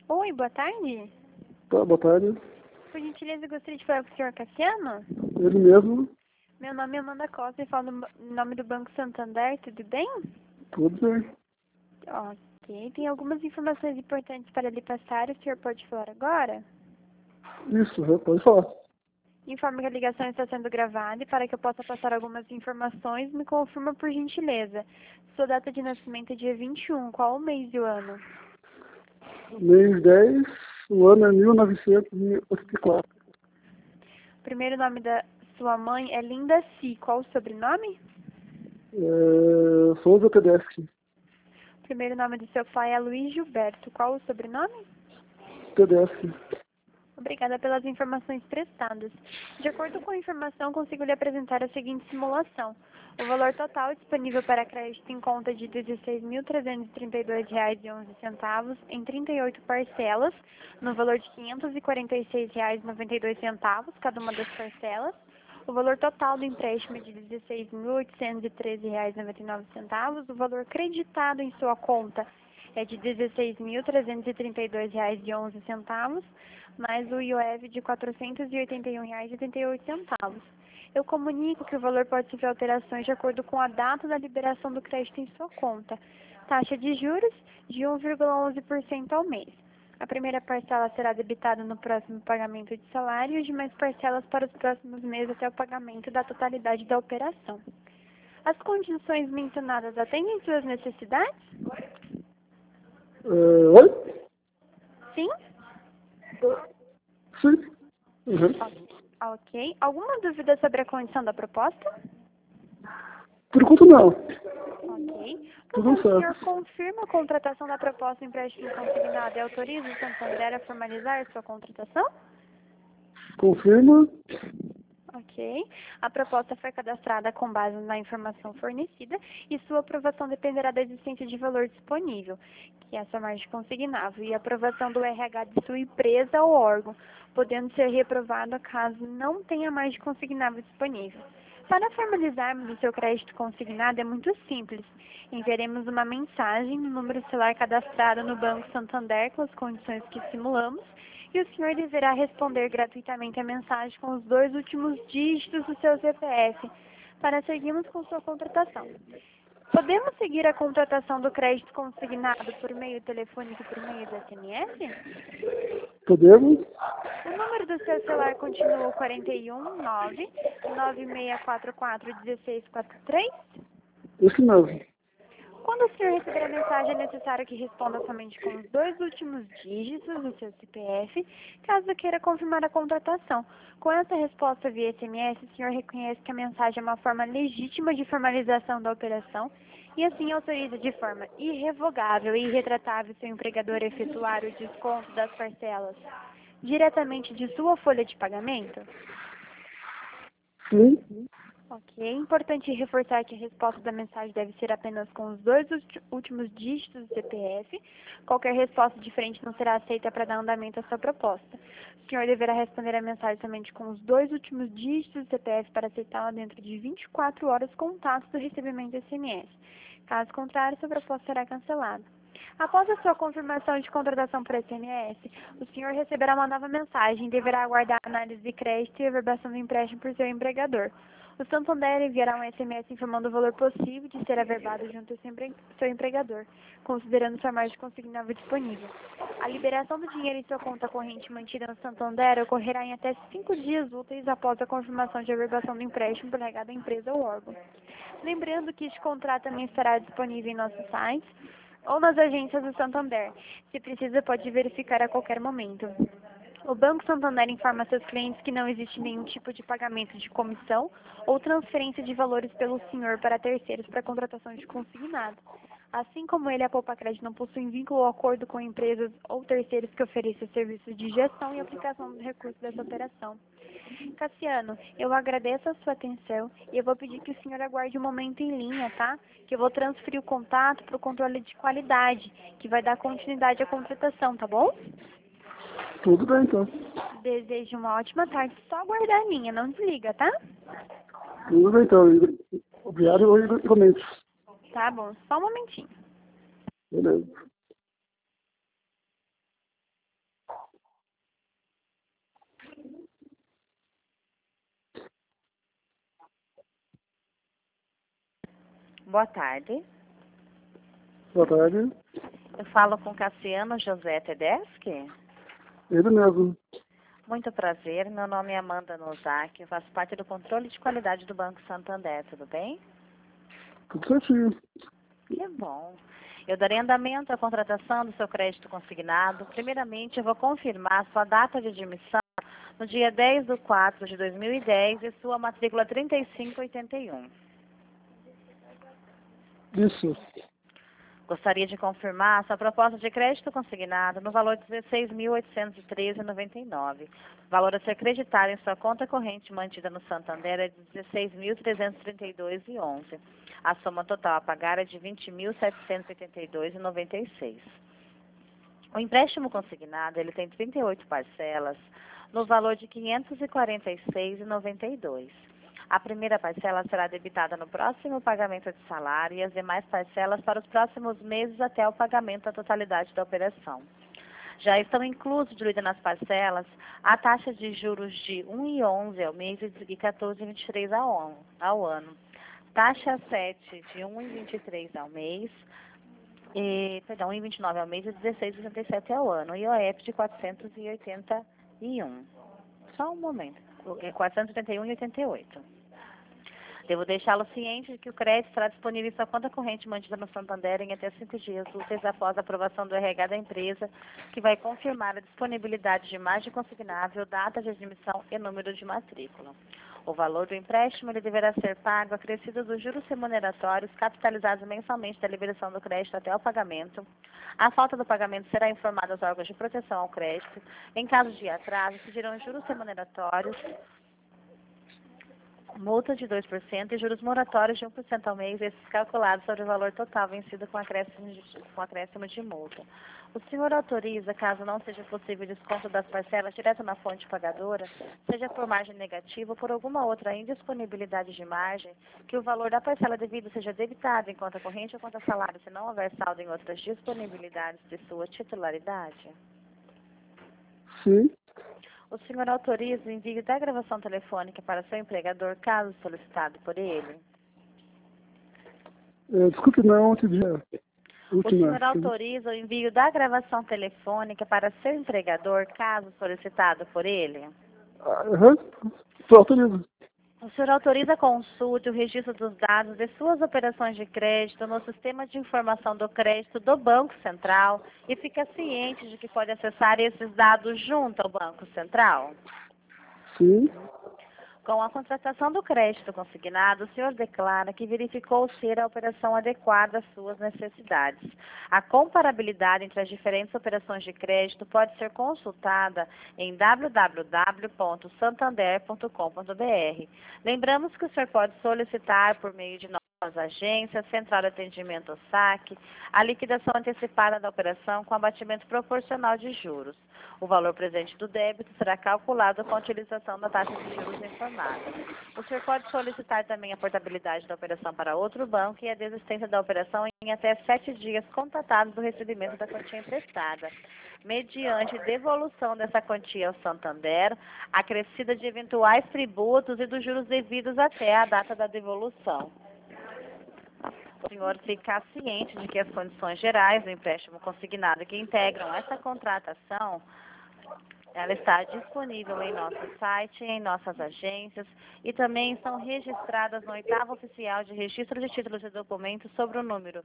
Oi, boa tarde. Tá, boa tarde. Por gentileza, eu gostaria de falar com o senhor Cassiano. Ele mesmo, Meu nome é Amanda Costa e falo no nome do Banco Santander, tudo bem? tudo bem. Ok, tem algumas informações importantes para lhe passar, o senhor pode falar agora? Isso, já pode falar. Informo que a ligação está sendo gravada e para que eu possa passar algumas informações, me confirma por gentileza. Sua data de nascimento é dia 21, qual o mês e o ano? Mês 10, o ano é 1984. Primeiro nome da sua mãe é Linda Si, qual o sobrenome? Souza Tedeschi. Primeiro nome do seu pai é Luiz Gilberto, qual o sobrenome? Tedeschi. Obrigada pelas informações prestadas. De acordo com a informação, consigo lhe apresentar a seguinte simulação. O valor total disponível para crédito em conta de R$ 16.332,11 em 38 parcelas, no valor de R$ 546,92 cada uma das parcelas. O valor total do empréstimo é de R$ 16.813,99. O valor creditado em sua conta é de R$ 16.332,11, mais o IOF de R$ 481,88. Eu comunico que o valor pode sofrer alterações de acordo com a data da liberação do crédito em sua conta. Taxa de juros de 1,11% ao mês. A primeira parcela será debitada no próximo pagamento de salário e as demais parcelas para os próximos meses até o pagamento da totalidade da operação. As condições mencionadas atendem suas necessidades? Oi? Sim? Sim. Uhum. Ok. Alguma dúvida sobre a condição da proposta? Por enquanto não. Ok. Tudo O senhor certo. confirma a contratação da proposta em empréstimo consignado e autoriza o Santander a formalizar sua contratação? Confirma. Ok. A proposta foi cadastrada com base na informação fornecida e sua aprovação dependerá da existência de valor disponível, que é essa margem consignável, e a aprovação do RH de sua empresa ou órgão, podendo ser reprovado caso não tenha margem consignável disponível. Para formalizarmos o seu crédito consignado é muito simples. Enviaremos uma mensagem no número celular cadastrado no Banco Santander com as condições que simulamos e o senhor deverá responder gratuitamente a mensagem com os 2 últimos dígitos do seu CPF para seguirmos com sua contratação. Podemos seguir a contratação do crédito consignado por meio telefônico e por meio do SMS? Podemos? O número do seu celular continua o 419-9644-1643? Isso mesmo. Quando o senhor receber a mensagem, é necessário que responda somente com os 2 últimos dígitos do seu CPF, caso queira confirmar a contratação. Com essa resposta via SMS, o senhor reconhece que a mensagem é uma forma legítima de formalização da operação e assim autoriza de forma irrevogável e irretratável seu empregador a efetuar o desconto das parcelas diretamente de sua folha de pagamento? Sim. Ok. É importante reforçar que a resposta da mensagem deve ser apenas com os 2 últimos dígitos do CPF. Qualquer resposta diferente não será aceita para dar andamento à sua proposta. O senhor deverá responder a mensagem somente com os 2 últimos dígitos do CPF para aceitá-la dentro de 24 horas contados do recebimento do SMS. Caso contrário, sua proposta será cancelada. Após a sua confirmação de contratação por SMS, o senhor receberá uma nova mensagem e deverá aguardar a análise de crédito e averbação do empréstimo por seu empregador. O Santander enviará um SMS informando o valor possível de ser averbado junto ao seu empregador, considerando sua margem consignável disponível. A liberação do dinheiro em sua conta corrente mantida no Santander ocorrerá em até 5 dias úteis após a confirmação de averbação do empréstimo por legado à empresa ou órgão. Lembrando que este contrato também estará disponível em nosso site ou nas agências do Santander. Se precisa, pode verificar a qualquer momento. O Banco Santander informa a seus clientes que não existe nenhum tipo de pagamento de comissão ou transferência de valores pelo senhor para terceiros para contratação de consignado. Assim como ele, a Poupa Crédito não possui vínculo ou acordo com empresas ou terceiros que ofereçam serviços de gestão e aplicação dos recursos dessa operação. Cassiano, eu agradeço a sua atenção e eu vou pedir que o senhor aguarde um momento em linha, tá? Que eu vou transferir o contato para o controle de qualidade, que vai dar continuidade à contratação, tá bom? Tudo bem, então. Desejo uma ótima tarde. Só aguardar a linha, não desliga, tá? Tudo bem, então. Obrigado igualmente. Tá bom, só um momentinho. Beleza. boa tarde. Boa tarde. Eu falo com Cassiano José Tedeschi. Ele mesmo. Muito prazer, meu nome é Amanda Nozaki, eu faço parte do controle de qualidade do Banco Santander, tudo bem? Tudo certinho. Que bom. Eu darei andamento à contratação do seu crédito consignado. Primeiramente, eu vou confirmar sua data de admissão no dia 10/4/2010 e sua matrícula 3581. Isso. Gostaria de confirmar sua proposta de crédito consignado no valor de R$ 16.813,99. O valor a ser creditado em sua conta corrente mantida no Santander é de R$ 16.332,11. A soma total a pagar é de R$ 20.782,96. O empréstimo consignado ele tem 38 parcelas no valor de R$ 546,92. A primeira parcela será debitada no próximo pagamento de salário e as demais parcelas para os próximos meses até o pagamento da totalidade da operação. Já estão inclusos, diluídas nas parcelas, a taxa de juros de 1,11 ao mês e 14,23 ao ano. Taxa 7 de 1,23 ao mês, 1,29 ao mês e 16,67 ao ano. E IOF de 481. Só um momento. 481,88. Devo deixá-lo ciente de que o crédito estará disponível em sua conta corrente mantida no Santander em até 5 dias úteis após a aprovação do RH da empresa, que vai confirmar a disponibilidade de imagem consignável, data de admissão e número de matrícula. O valor do empréstimo ele deverá ser pago acrescido dos juros remuneratórios capitalizados mensalmente da liberação do crédito até o pagamento. A falta do pagamento será informada aos órgãos de proteção ao crédito. Em caso de atraso, se dirão juros remuneratórios, multa de 2% e juros moratórios de 1% ao mês, esses calculados sobre o valor total vencido com acréscimo de multa. O senhor autoriza, caso não seja possível desconto das parcelas direto na fonte pagadora, seja por margem negativa ou por alguma outra indisponibilidade de margem, que o valor da parcela devida seja debitado em conta corrente ou conta salário, se não houver saldo em outras disponibilidades de sua titularidade? Sim. O senhor autoriza o envio da gravação telefônica para seu empregador, caso solicitado por ele? Desculpe, não, outro dia. O senhor autoriza o envio da gravação telefônica para seu empregador, caso solicitado por ele? Aham. Autorizo. O senhor autoriza a consulta e o registro dos dados de suas operações de crédito no sistema de informação do crédito do Banco Central e fica ciente de que pode acessar esses dados junto ao Banco Central? Sim. Com a contratação do crédito consignado, o senhor declara que verificou ser a operação adequada às suas necessidades. A comparabilidade entre as diferentes operações de crédito pode ser consultada em www.santander.com.br. Lembramos que o senhor pode solicitar por meio de nossas agências, Central de Atendimento SAC, a liquidação antecipada da operação com abatimento proporcional de juros. O valor presente do débito será calculado com a utilização da taxa de juros informada. O senhor pode solicitar também a portabilidade da operação para outro banco e a desistência da operação em até 7 dias contatados do recebimento da quantia emprestada, mediante devolução dessa quantia ao Santander, acrescida de eventuais tributos e dos juros devidos até a data da devolução. O senhor fica ciente de que as condições gerais do empréstimo consignado que integram essa contratação, ela está disponível em nosso site, em nossas agências e também são registradas no 8º Oficial de Registro de Títulos e Documentos sobre o número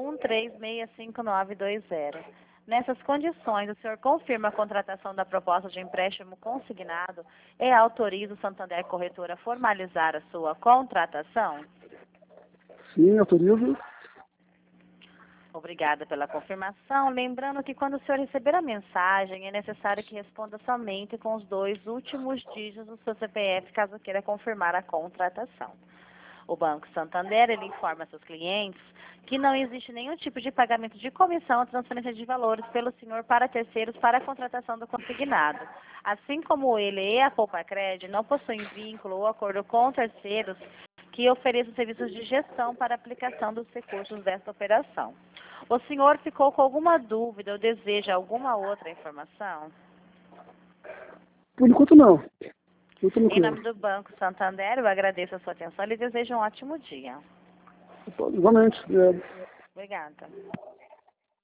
1365920. Nessas condições, o senhor confirma a contratação da proposta de empréstimo consignado e autoriza o Santander Corretora a formalizar a sua contratação? Sim, autorizo. Obrigada pela confirmação. Lembrando que quando o senhor receber a mensagem, é necessário que responda somente com os 2 últimos dígitos do seu CPF, caso queira confirmar a contratação. O Banco Santander, ele informa seus clientes que não existe nenhum tipo de pagamento de comissão ou transferência de valores pelo senhor para terceiros para a contratação do consignado. Assim como ele e a Poupa-Cred não possuem vínculo ou acordo com terceiros que ofereçam serviços de gestão para a aplicação dos recursos desta operação. O senhor ficou com alguma dúvida ou deseja alguma outra informação? Por enquanto, não. Em nome do Banco Santander, eu agradeço a sua atenção e lhe desejo um ótimo dia. Igualmente. Obrigado. Obrigada.